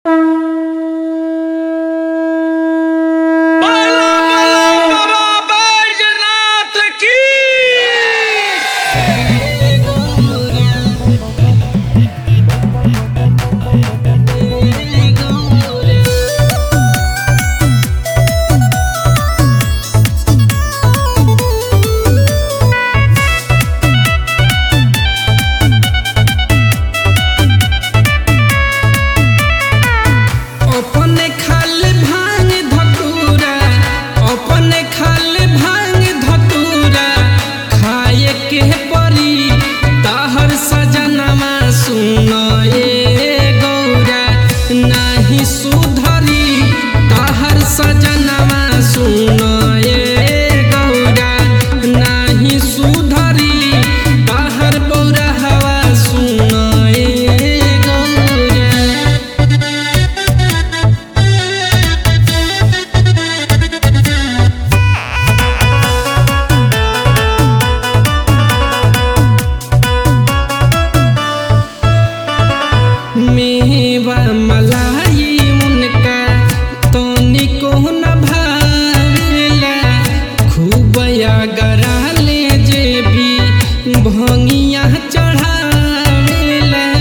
मेवा मलाई उनका तनिको न भावेला खूबया गराले जेबी भंगिया चढ़ावेला।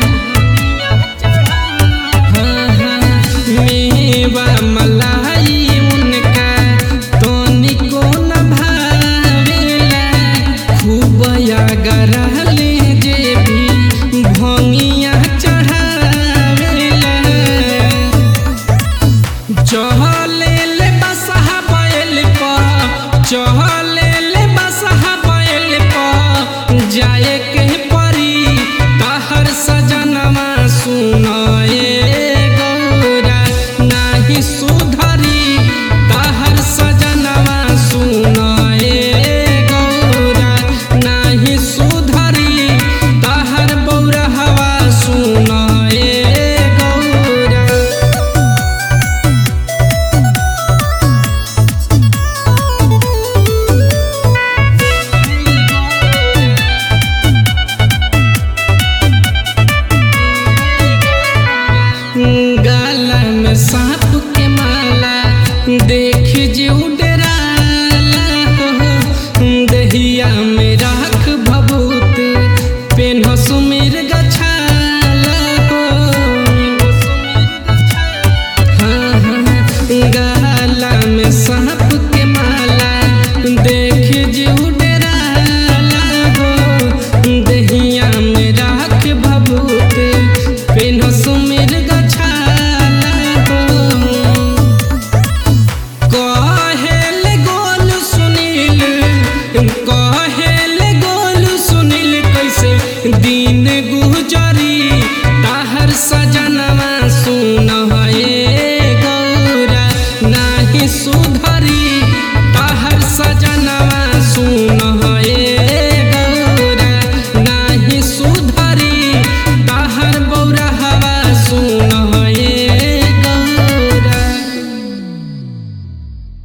मेवा मलाई उनका तनिको न भावेला खूबया गराले जेबी भंगिया चहले बसहा बैल पर चहले बसहा बैल पर जाए के परी तहर सजनमा सुनाए गौरा नाही सुधरी तहर सजनमा सुनाए गौरा नाही सुधरी तहर बौरहवा सुनाए गौरा। गाला में सांप के माला देख जी डराला दहिया में राख भभूत पेन्ह सुमिर गछाला गाला में सांप के माला देख जी डराला दहिया में राख भभूत पेन्ह सुमिर कहेल गोल सुनील कह